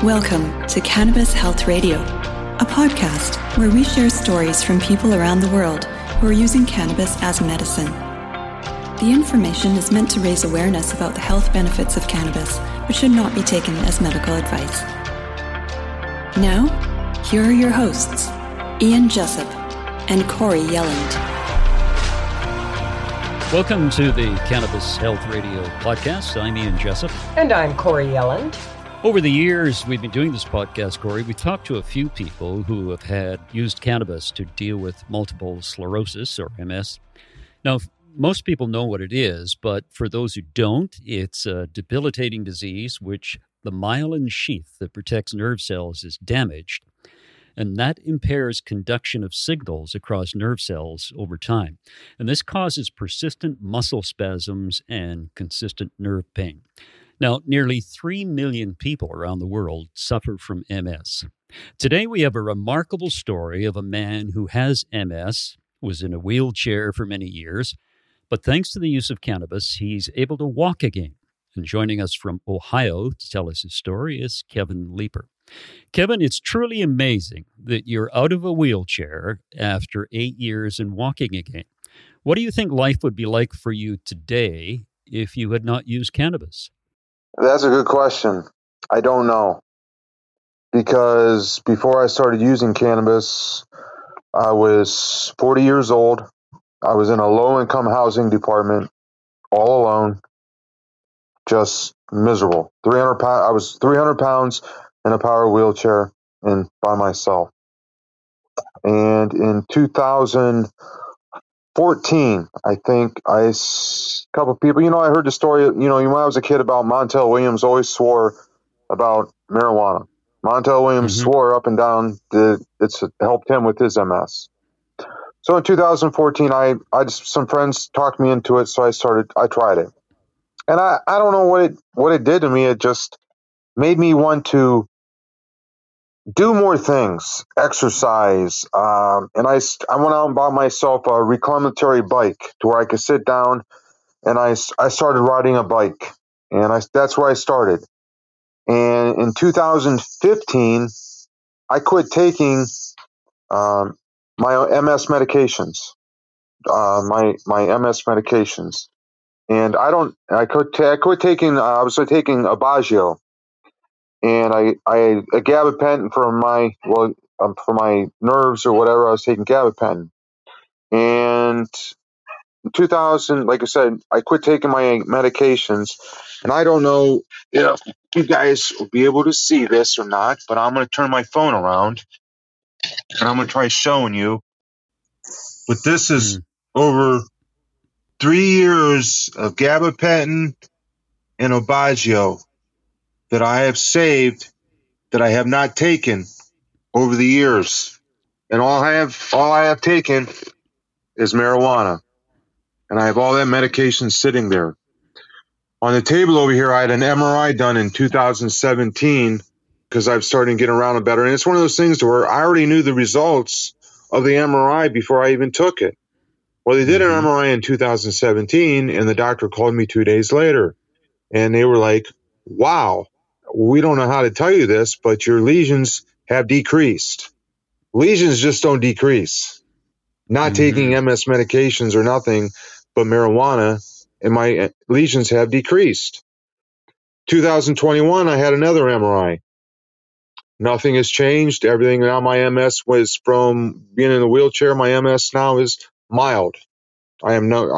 Welcome to Cannabis Health Radio, a podcast where we share stories from people around the world who are using cannabis as medicine. The information is meant to raise awareness about the health benefits of cannabis, but should not be taken as medical advice. Now, here are your hosts, Ian Jessup and Corey Yelland. Welcome to the Cannabis Health Radio podcast. I'm Ian Jessup. And I'm Corey Yelland. Over the years we've been doing this podcast, Corey, we talked to a few people who have had used cannabis to deal with multiple sclerosis, or MS. Now, most people know what it is, but for those who don't, it's a debilitating disease which the myelin sheath that protects nerve cells is damaged, and that impairs conduction of signals across nerve cells over time. And this causes persistent muscle spasms and consistent nerve pain. Now, nearly 3 million people around the world suffer from MS. Today, we have a remarkable story of a man who has MS, was in a wheelchair for many years, but thanks to the use of cannabis, he's able to walk again. And joining us from Ohio to tell us his story is Kevin Leeper. Kevin, it's truly amazing that you're out of a wheelchair after 8 years and walking again. What do you think life would be like for you today if you had not used cannabis? That's a good question. I don't know. Because before I started using cannabis, I was 40 years old. I was in a low-income housing department, all alone, just miserable. I was 300 pounds in a power wheelchair and by myself. And in 2014, I think a couple people, I heard the story, when I was a kid about Montel Williams always swore about marijuana. Montel Williams swore up and down that it's helped him with his MS. So in 2014, some friends talked me into it, so I tried it. And I don't know what it did to me. It just made me want to do more things, exercise. And I went out and bought myself a reclinatory bike to where I could sit down, and I started riding a bike. And that's where I started. And in 2015, I quit taking my MS medications. My MS medications. And I quit taking, I was taking Aubagio, and a gabapentin for my nerves or whatever. I was taking gabapentin. And in 2000, like I said, I quit taking my medications, and I don't know if you guys will be able to see this or not, but I'm going to turn my phone around, and I'm going to try showing you. But this is over 3 years of gabapentin and Aubagio that I have saved, that I have not taken over the years. And all I have taken is marijuana. And I have all that medication sitting there. On the table over here, I had an MRI done in 2017 because I've started getting around better. And it's one of those things where I already knew the results of the MRI before I even took it. Well, they did an MRI in 2017, and the doctor called me 2 days later. And they were like, wow, we don't know how to tell you this, but your lesions have decreased. Lesions just don't decrease. Not taking MS medications or nothing but marijuana, and my lesions have decreased. 2021, I had another MRI. Nothing has changed. Everything now, my MS was from being in a wheelchair. My MS now is mild. My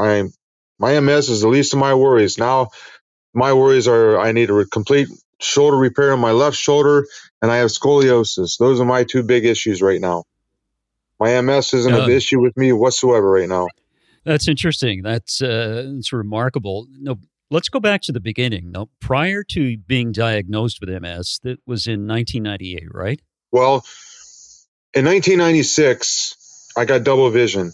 MS is the least of my worries. Now, my worries are I need a complete shoulder repair on my left shoulder, and I have scoliosis. Those are my two big issues right now. My MS isn't an issue with me whatsoever right now. That's interesting. That's remarkable. No, let's go back to the beginning. Now, prior to being diagnosed with MS, that was in 1998, right? Well, in 1996, I got double vision.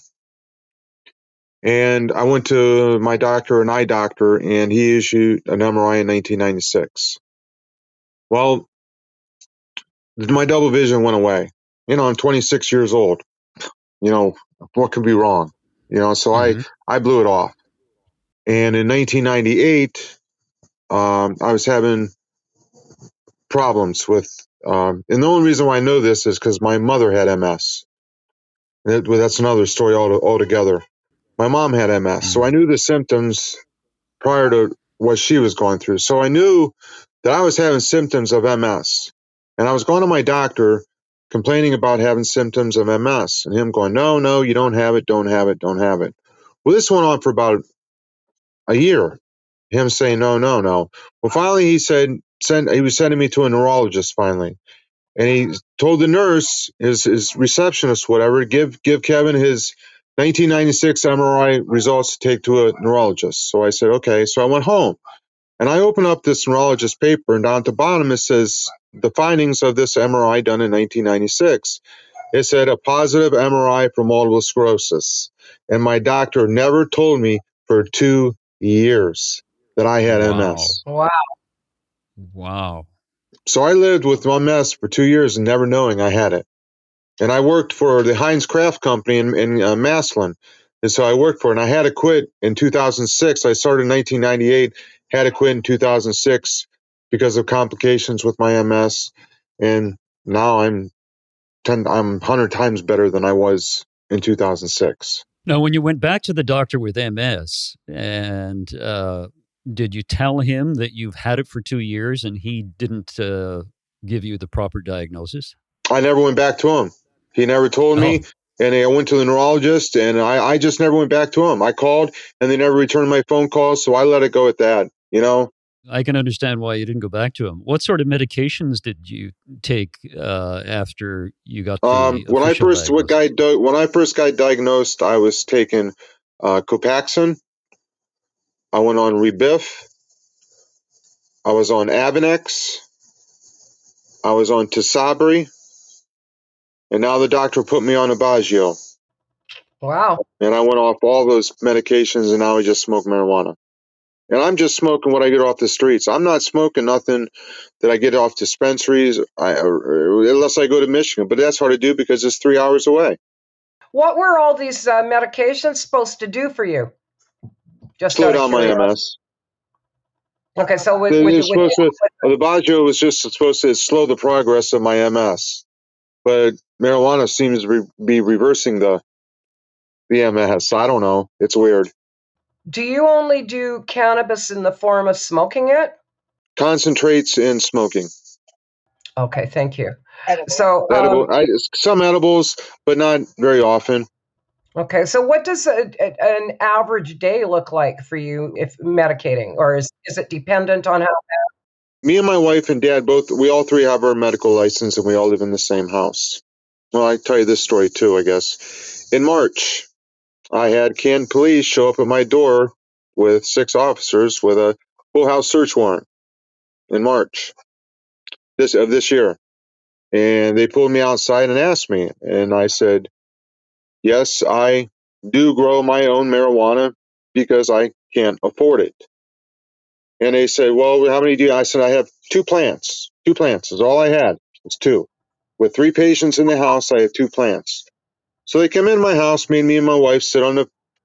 And I went to my doctor, an eye doctor, and he issued an MRI in 1996. Well, my double vision went away. I'm 26 years old. What could be wrong? So I blew it off. And in 1998, I was having problems with, and the only reason why I know this is because my mother had MS. That's another story altogether. My mom had MS, so I knew the symptoms prior to what she was going through. So I knew that I was having symptoms of MS. And I was going to my doctor complaining about having symptoms of MS, and him going, no, you don't have it, don't have it, don't have it. Well, this went on for about a year. Him saying, no. Well, finally he he was sending me to a neurologist finally. And he told the nurse, his receptionist, whatever, give Kevin his 1996 MRI results to take to a neurologist. So I said, okay. So I went home and I opened up this neurologist paper, and down at the bottom it says the findings of this MRI done in 1996. It said a positive MRI for multiple sclerosis. And my doctor never told me for 2 years that I had MS. Wow. So I lived with MS for 2 years and never knowing I had it. And I worked for the Heinz Kraft Company in Massillon. And so I worked for it, and I had to quit in 2006. I started in 1998, had to quit in 2006 because of complications with my MS. And now I'm 100 times better than I was in 2006. Now, when you went back to the doctor with MS, and did you tell him that you've had it for 2 years and he didn't give you the proper diagnosis? I never went back to him. He never told me. And I went to the neurologist, and I just never went back to him. I called, and they never returned my phone calls, so I let it go at that, I can understand why you didn't go back to him. What sort of medications did you take after you got the when I first got diagnosed, I was taking Copaxone. I went on Rebif. I was on Avonex. I was on Tisabri. And now the doctor put me on Aubagio. Wow. And I went off all those medications, and now I just smoke marijuana. And I'm just smoking what I get off the streets. I'm not smoking nothing that I get off dispensaries unless I go to Michigan. But that's hard to do because it's 3 hours away. What were all these medications supposed to do for you? Just slow down my MS. Okay, so the Aubagio was just supposed to slow the progress of my MS. But marijuana seems to be reversing the MS. I don't know. It's weird. Do you only do cannabis in the form of smoking it? Concentrates in smoking. Okay, thank you. So some edibles, but not very often. Okay, so what does an average day look like for you if medicating, or is it dependent on how bad? Me and my wife and dad we all three have our medical license, and we all live in the same house. Well, I tell you this story too, I guess. In March, I had Canton police show up at my door with 6 officers with a full house search warrant in March of this year. And they pulled me outside and asked me. And I said, yes, I do grow my own marijuana because I can't afford it. And they said, well, how many do you? I said, I have 2 plants. 2 plants is all I had. It's 2. With 3 patients in the house, I have 2 plants. So they come in my house, me and my wife sit on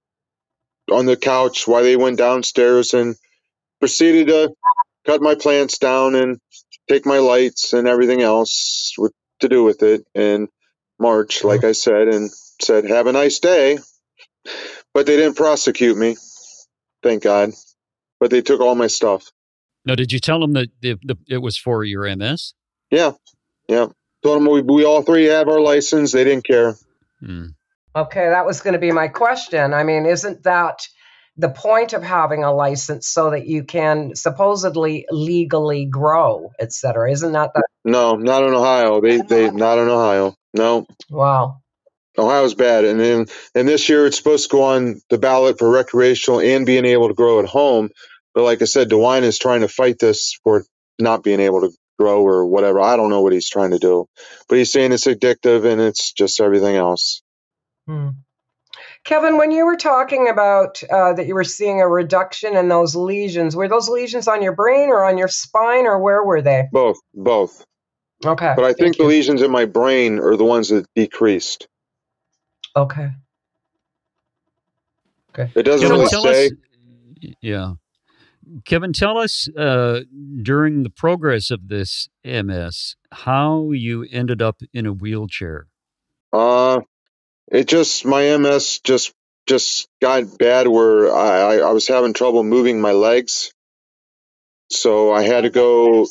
the couch while they went downstairs and proceeded to cut my plants down and take my lights and everything else to do with it in March, like I said, and said, have a nice day. But they didn't prosecute me, thank God. But they took all my stuff. Now, did you tell them that it was for your MS? Yeah. Told them we all 3 have our license. They didn't care. Okay, that was going to be my question. I mean, isn't that the point of having a license so that you can supposedly legally grow, et cetera? Isn't that? No, not in Ohio. They not in Ohio. No. Wow. Ohio's bad. And then this year it's supposed to go on the ballot for recreational and being able to grow at home. But like I said, DeWine is trying to fight this for not being able to grow or whatever. I don't know what he's trying to do. But he's saying it's addictive and it's just everything else. Kevin, when you were talking about that you were seeing a reduction in those lesions, were those lesions on your brain or on your spine, or where were they? Both. Okay. But I think the lesions in my brain are the ones that decreased. Okay. It doesn't really say. Yeah. Kevin, tell us during the progress of this MS, how you ended up in a wheelchair. It just, my MS just got bad where I was having trouble moving my legs. So I had to go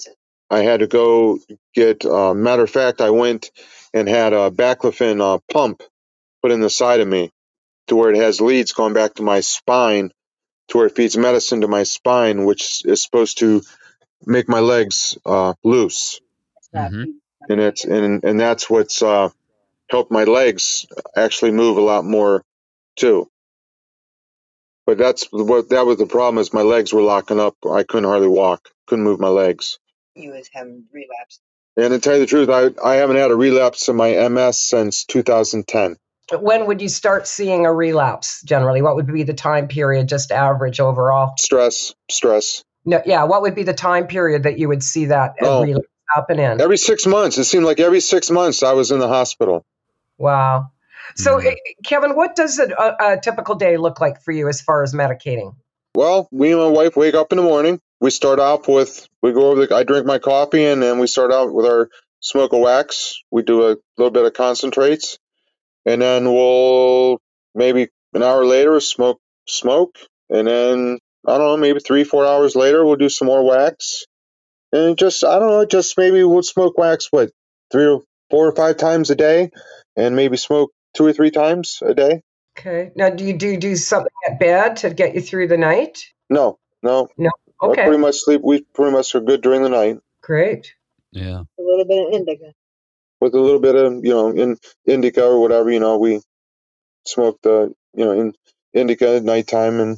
get, matter of fact, I went and had a baclofen pump put in the side of me to where it has leads going back to my spine, to where it feeds medicine to my spine, which is supposed to make my legs loose. Mm-hmm. And that's what's helped my legs actually move a lot more too. But that was the problem, is my legs were locking up. I couldn't hardly walk, couldn't move my legs. You was having relapse. And to tell you the truth, I haven't had a relapse in my MS since 2010. When would you start seeing a relapse generally? What would be the time period, just average overall? Stress. No, yeah, what would be the time period that you would see that relapse happen in? Every 6 months. It seemed like every 6 months I was in the hospital. Wow. So, Kevin, what does a typical day look like for you as far as medicating? Well, me and my wife wake up in the morning. We start off with, I drink my coffee, and then we start out with our smoke of wax. We do a little bit of concentrates, and then we'll maybe an hour later smoke, and then, I don't know, maybe 3-4 hours later we'll do some more wax. And just maybe we'll smoke wax, 3 or 4 or 5 times a day, and maybe smoke 2 or 3 times a day. Okay. Now, do you do something at bed to get you through the night? No. Okay. I pretty much sleep. We pretty much are good during the night. Great. Yeah. A little bit of indica. With a little bit of, in indica or whatever, we smoke the, indica at nighttime, and,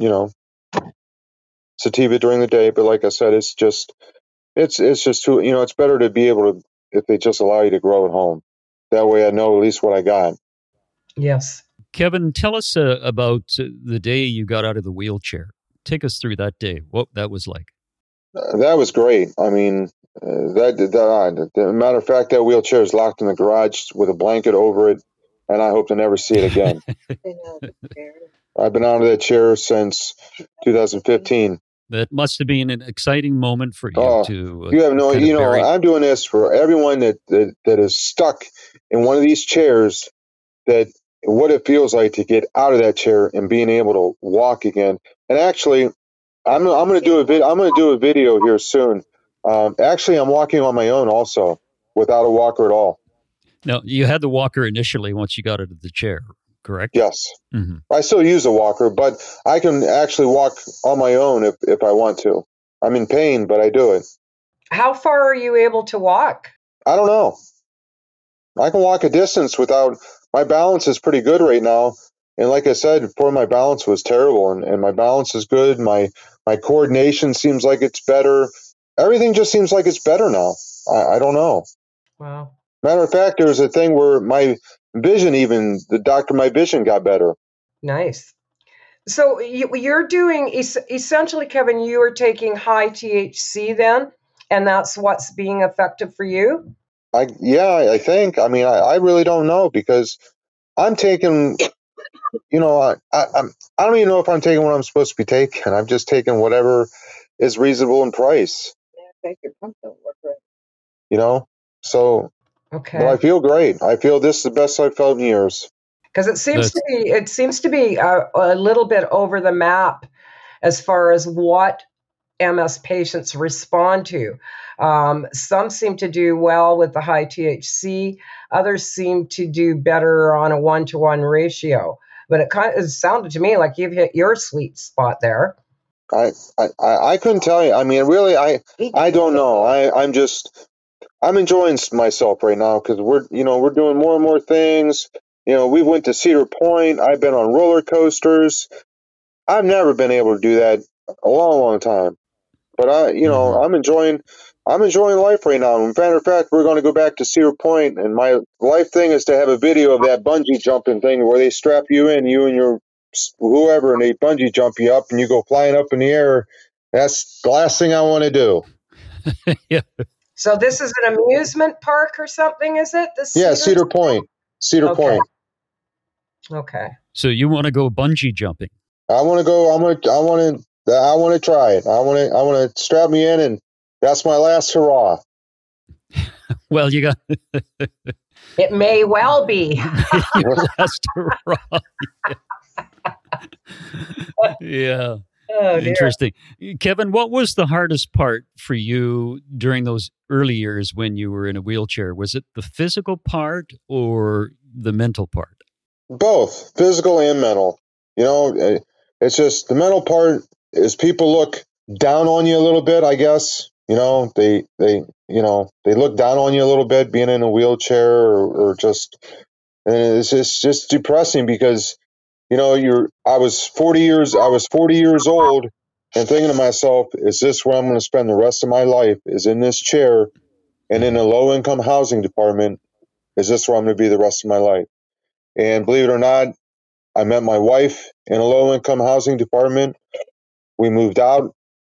sativa during the day. But like I said, it's just too, it's better to be able to, if they just allow you to grow at home. That way I know at least what I got. Yes. Kevin, tell us about the day you got out of the wheelchair. Take us through that day, what that was like. That was great. I mean, matter of fact, that wheelchair is locked in the garage with a blanket over it, and I hope to never see it again. I've been out of that chair since 2015. That must have been an exciting moment for you you have no, I'm doing this for everyone that is stuck in one of these chairs, that what it feels like to get out of that chair and being able to walk again. And actually, I'm going to do a video here soon. Actually, I'm walking on my own also, without a walker at all. Now, you had the walker initially once you got out of the chair, correct? Yes. Mm-hmm. I still use a walker, but I can actually walk on my own if I want to. I'm in pain, but I do it. How far are you able to walk? I don't know. I can walk a distance without, my balance is pretty good right now. And like I said, before, my balance was terrible, and my balance is good. My coordination seems like it's better. Everything just seems like it's better now. I don't know. Wow. Matter of fact, there's a thing where my vision, even my vision got better. Nice. So you're doing, essentially, Kevin, you are taking high THC then, and that's what's being effective for you? I think. I mean, I really don't know, because I'm taking, I don't even know if I'm taking what I'm supposed to be taking. I'm just taking whatever is reasonable in price. Yeah, your pump don't work right. So, okay. But I feel great. I feel this is the best I've felt in years. Because it seems to be a little bit over the map as far as what MS patients respond to. Some seem to do well with the high THC. Others seem to do better on a 1-to-1 ratio. But it sounded to me like you've hit your sweet spot there. I couldn't tell you. I mean, really, I don't know. I'm enjoying myself right now, because we're doing more and more things. We went to Cedar Point. I've been on roller coasters. I've never been able to do that a long, long time. But I'm enjoying life right now. As a matter of fact, we're going to go back to Cedar Point, and my life thing is to have a video of that bungee jumping thing where they strap you in, you and your whoever, and they bungee jump you up, and you go flying up in the air. That's the last thing I want to do. Yeah. So this is an amusement park or something, is it? Cedar Point. Cedar Point. Okay. So you want to go bungee jumping? I want to go. I want to I want to try it. I want to strap me in, and that's my last hurrah. Well, you got It may well be. your last hurrah. Yeah. Oh, dear. Interesting. Kevin, what was the hardest part for you during those early years when you were in a wheelchair? Was it the physical part or the mental part? Both physical and mental. It's just the mental part is people look down on you a little bit, I guess. They look down on you a little bit being in a wheelchair or just, and it's just depressing because, I was 40 years old and thinking to myself, is this where I'm going to spend the rest of my life, is in this chair and in a low income housing department? Is this where I'm going to be the rest of my life? And believe it or not, I met my wife in a low income housing department. We moved out.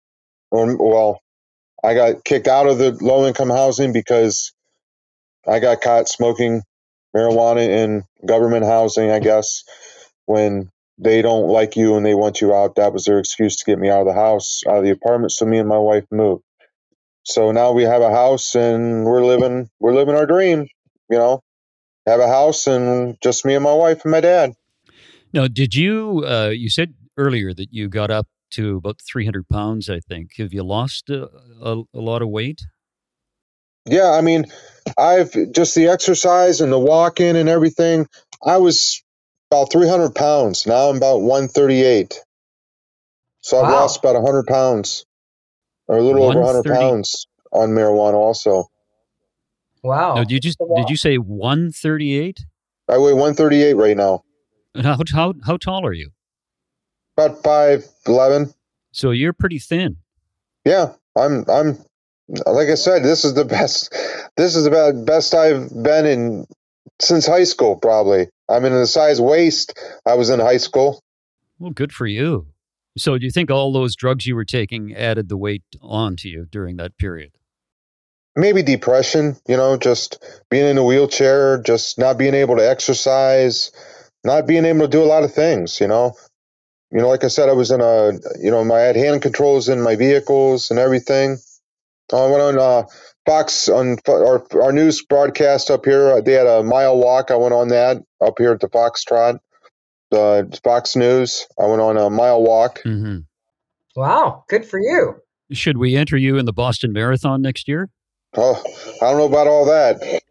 I got kicked out of the low income housing because I got caught smoking marijuana in government housing, I guess. When they don't like you and they want you out, that was their excuse to get me out of the house, out of the apartment. So me and my wife moved. So now we have a house and we're living our dream, have a house and just me and my wife and my dad. Now, did you, you said earlier that you got up to about 300 pounds, I think. Have you lost a lot of weight? Yeah, I mean, I've just the exercise and the walking and everything. I was about 300 pounds. Now I'm about 138. So I've lost about 100 pounds or a little over 100 pounds on marijuana also. Wow. Now, did you say 138? I weigh 138 right now. And how tall are you? About 5'11". So you're pretty thin. Yeah, I'm like I said, this is the best. This is about the best I've been in since high school, probably. I'm in the size waist I was in high school. Well, good for you. So do you think all those drugs you were taking added the weight onto you during that period? Maybe depression, just being in a wheelchair, just not being able to exercise, not being able to do a lot of things, like I said, I was in I had hand controls in my vehicles and everything. I went on Fox, on our news broadcast up here. They had a mile walk. I went on that up here at the Foxtrot, the Fox News. I went on a mile walk. Mm-hmm. Wow, good for you. Should we enter you in the Boston Marathon next year? Oh, I don't know about all that.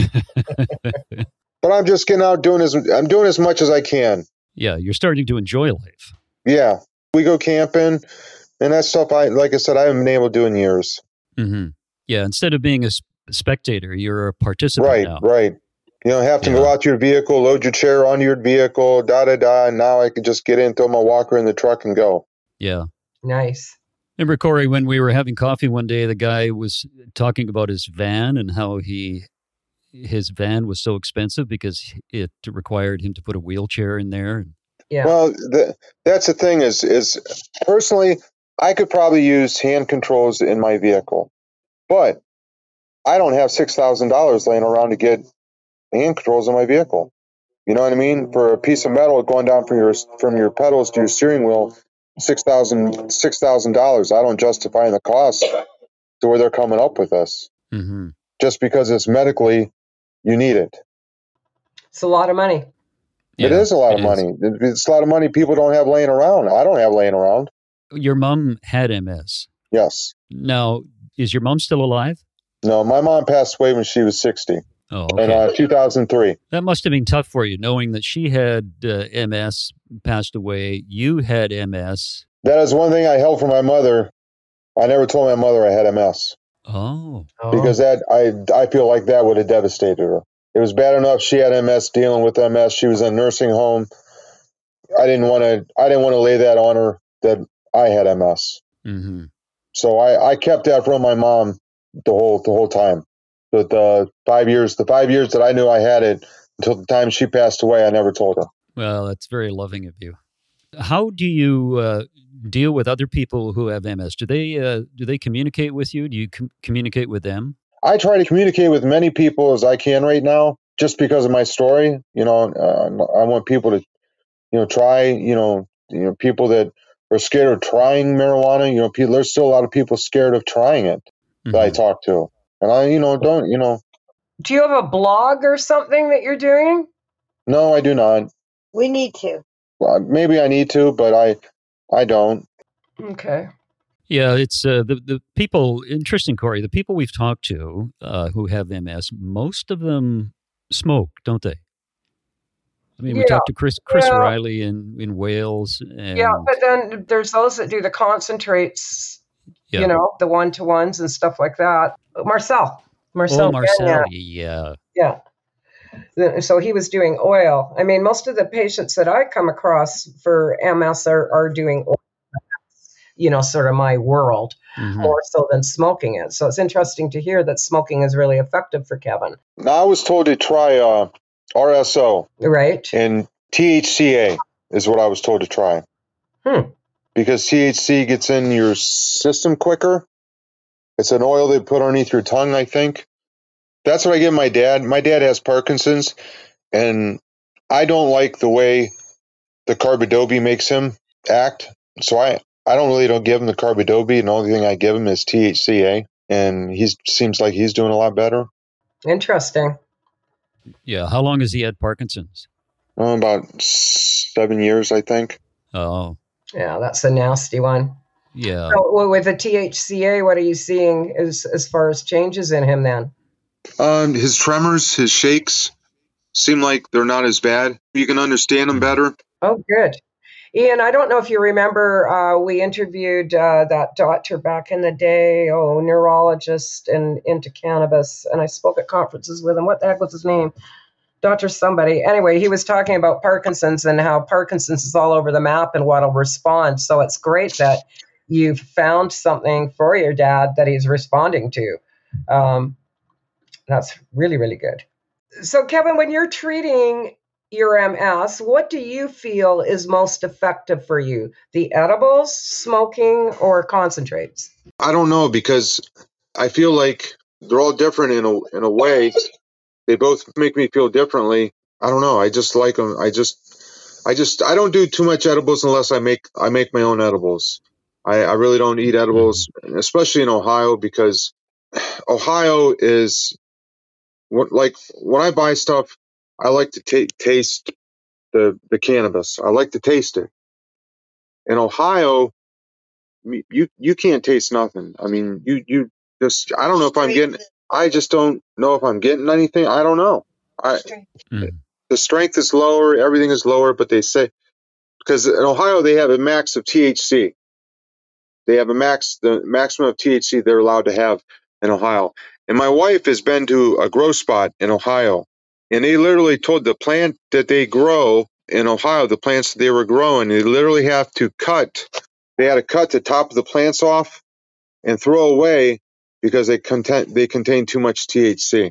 But I'm just getting out doing as much as I can. Yeah, you're starting to enjoy life. Yeah, we go camping and that stuff. Like I said, I haven't been able to do in years. Mm-hmm. Yeah, instead of being a spectator, you're a participant now. Right. Have to go out to your vehicle, load your chair onto your vehicle, and now I can just get in, throw my walker in the truck and go. Yeah. Nice. Remember, Corey, when we were having coffee one day, the guy was talking about his van and how his van was so expensive because it required him to put a wheelchair in there. Yeah. Well, that's the thing is personally, I could probably use hand controls in my vehicle, but I don't have $6,000 laying around to get hand controls in my vehicle. You know what I mean? For a piece of metal going down from your pedals to your steering wheel, $6,000. I don't justify the cost to where they're coming up with this. Mm-hmm. Just because it's medically, you need it. It's a lot of money. Yeah, it is a lot of money. It's a lot of money people don't have laying around. I don't have laying around. Your mom had MS. Yes. Now, is your mom still alive? No, my mom passed away when she was 60. Oh, okay. In 2003. That must have been tough for you, knowing that she had MS, passed away. You had MS. That is one thing I held from my mother. I never told my mother I had MS. Oh. Because I feel like that would have devastated her. It was bad enough she had MS, dealing with MS. She was in a nursing home. I didn't want to lay that on her that I had MS. Mm-hmm. So I kept that from my mom the whole time. But the 5 years that I knew I had it until the time she passed away, I never told her. Well, that's very loving of you. How do you deal with other people who have MS? Do they communicate with you? Do you communicate with them? I try to communicate with many people as I can right now, just because of my story. I want people to, try. People that or scared of trying marijuana. You know, there's still a lot of people scared of trying it that I talk to. And I, Do you have a blog or something that you're doing? No, I do not. We need to. Well, maybe I need to, but I don't. Okay. Yeah, it's the people, interesting, Corey, the people we've talked to who have MS, most of them smoke, don't they? I mean, we talked to Chris Riley in Wales. And, but then there's those that do the concentrates, the one-to-ones and stuff like that. Marcel. Yeah. Yeah. So he was doing oil. I mean, most of the patients that I come across for MS are doing oil, sort of my world, more so than smoking it. So it's interesting to hear that smoking is really effective for Kevin. Now, I was told to try RSO. Right. And THCA is what I was told to try. Because THC gets in your system quicker. It's an oil they put underneath your tongue, I think. That's what I give my dad. My dad has Parkinson's, and I don't like the way the carbidopa makes him act. So I don't give him the carbidopa, and the only thing I give him is THCA, and he seems like he's doing a lot better. Interesting. Yeah. How long has he had Parkinson's? About 7 years, I think. Oh. Yeah, that's a nasty one. Yeah. So with the THCA, what are you seeing as far as changes in him then? His tremors, his shakes seem like they're not as bad. You can understand them better. Oh, good. Ian, I don't know if you remember, we interviewed that doctor back in the day, neurologist and into cannabis, and I spoke at conferences with him. What the heck was his name? Dr. somebody. Anyway, he was talking about Parkinson's and how Parkinson's is all over the map and what'll respond. So it's great that you've found something for your dad that he's responding to. That's really, really good. So, Kevin, when you're treating your MS, what do you feel is most effective for you? The edibles, smoking, or concentrates? I don't know, because I feel like they're all different in a way. They both make me feel differently. I don't know. I just like them. I don't do too much edibles unless I make my own edibles. I really don't eat edibles, especially in Ohio, because Ohio is like when I buy stuff, I like to taste the cannabis. I like to taste it. In Ohio, you can't taste nothing. I mean, you just, I don't know if I'm getting, I just don't know if I'm getting anything. I don't know. The strength is lower, everything is lower, but they say, because in Ohio they have a max of THC. They have the maximum of THC they're allowed to have in Ohio. And my wife has been to a grow spot in Ohio, and they literally told the plant that they grow in Ohio, the plants that they were growing, they literally have to they had to cut the top of the plants off and throw away because they contain too much THC.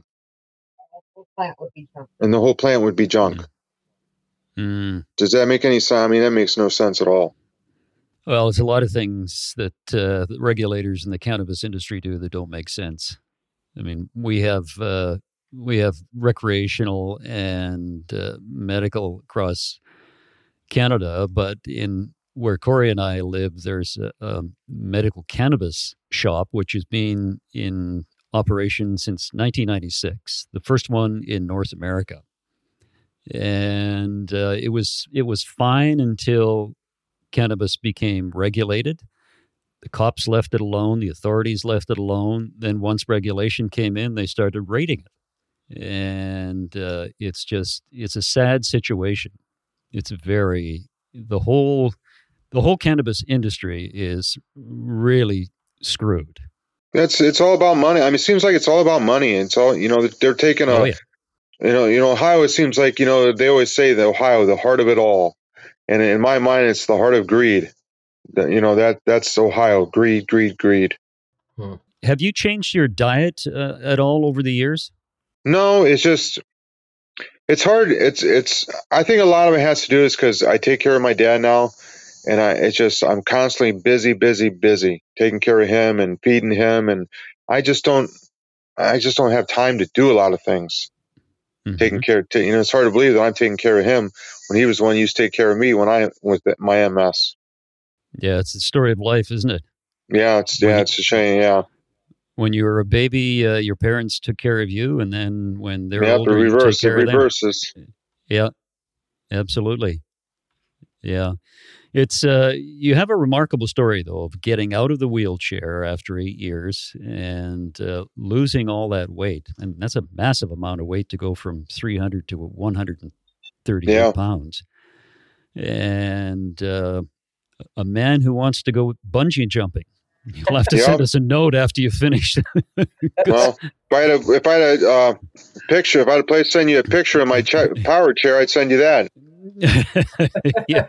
And the whole plant would be junk. Does that make any sense? I mean, that makes no sense at all. Well, it's a lot of things that the regulators in the cannabis industry do that don't make sense. I mean, we have recreational and medical across Canada, but in where Corey and I live, there's a medical cannabis shop, which has been in operation since 1996, the first one in North America. And it was fine until cannabis became regulated. The cops left it alone. The authorities left it alone. Then once regulation came in, they started raiding it. And it's a sad situation. The whole cannabis industry is really screwed. It's all about money. I mean, it seems like it's all about money. It's all, they're taking Ohio, it seems like, they always say that Ohio, the heart of it all. And in my mind, it's the heart of greed. That's Ohio. Greed, greed, greed. Have you changed your diet at all over the years? No, it's just, it's hard. I think a lot of it has to do is because I take care of my dad now, and I'm constantly busy taking care of him and feeding him. And I just don't have time to do a lot of things. Taking care, it's hard to believe that I'm taking care of him when he was the one who used to take care of me with my MS. Yeah, it's the story of life, isn't it? Yeah, it's a shame. Yeah. When you were a baby, your parents took care of you, and then when they're Yeah, older, you take care of them. It reverses. Yeah, absolutely. Yeah. It's you have a remarkable story, though, of getting out of the wheelchair after 8 years and losing all that weight. And that's a massive amount of weight to go from 300 to 138 pounds. And a man who wants to go bungee jumping. You'll have to send us a note after you finish. Well, if I had a picture, if I had a place to send you a picture of my power chair, I'd send you that. Yeah.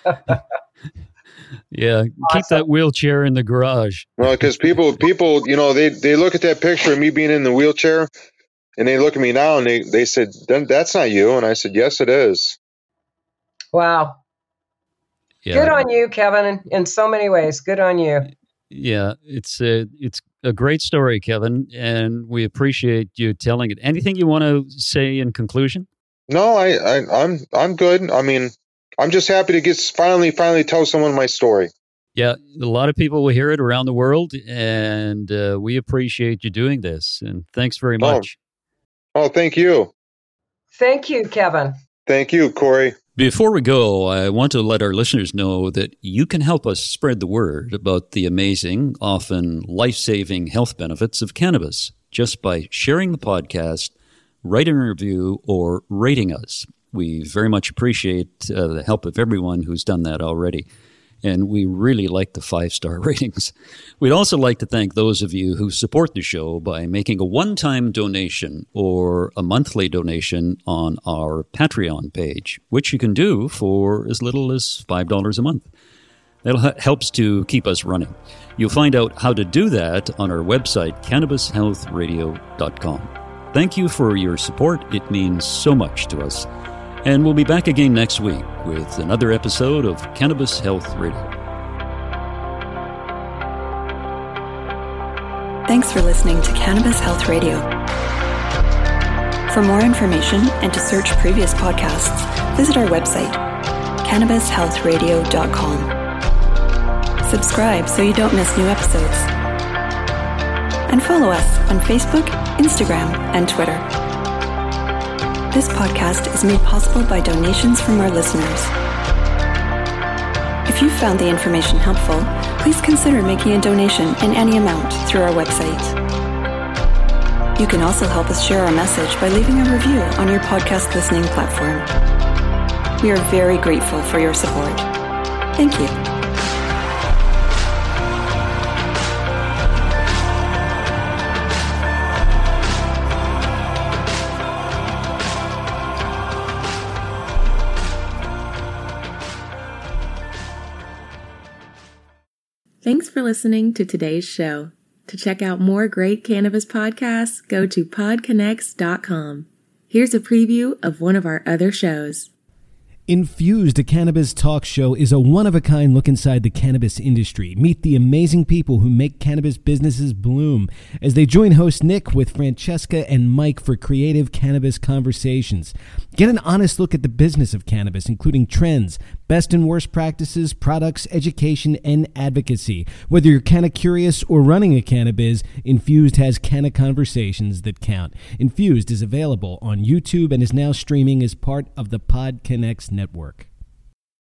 Yeah. Keep that wheelchair in the garage. Well, because people, they look at that picture of me being in the wheelchair, and they look at me now, and they said, "That's not you." And I said, "Yes, it is." Wow. Yeah. Good on you, Kevin, in so many ways. Good on you. Yeah, it's a great story, Kevin, and we appreciate you telling it. Anything you want to say in conclusion? No, I'm good. I mean, I'm just happy to finally tell someone my story. Yeah, a lot of people will hear it around the world, and we appreciate you doing this. And thanks very much. Oh, thank you. Thank you, Kevin. Thank you, Corey. Before we go, I want to let our listeners know that you can help us spread the word about the amazing, often life-saving health benefits of cannabis just by sharing the podcast, writing a review, or rating us. We very much appreciate the help of everyone who's done that already, and we really like the 5-star ratings. We'd also like to thank those of you who support the show by making a one-time donation or a monthly donation on our Patreon page, which you can do for as little as $5 a month. That helps to keep us running. You'll find out how to do that on our website, CannabisHealthRadio.com. Thank you for your support. It means so much to us. And we'll be back again next week with another episode of Cannabis Health Radio. Thanks for listening to Cannabis Health Radio. For more information and to search previous podcasts, visit our website, CannabisHealthRadio.com. Subscribe so you don't miss new episodes. And follow us on Facebook, Instagram, and Twitter. This podcast is made possible by donations from our listeners. If you found the information helpful, please consider making a donation in any amount through our website. You can also help us share our message by leaving a review on your podcast listening platform. We are very grateful for your support. Thank you. Thanks for listening to today's show. To check out more great cannabis podcasts, go to podconnects.com. Here's a preview of one of our other shows. Infused, a cannabis talk show, is a one-of-a-kind look inside the cannabis industry. Meet the amazing people who make cannabis businesses bloom as they join host Nick with Francesca and Mike for creative cannabis conversations. Get an honest look at the business of cannabis, including trends, best and worst practices, products, education, and advocacy. Whether you're canna curious or running a cannabis, Infused has canna conversations that count. Infused is available on YouTube and is now streaming as part of the PodConnects network.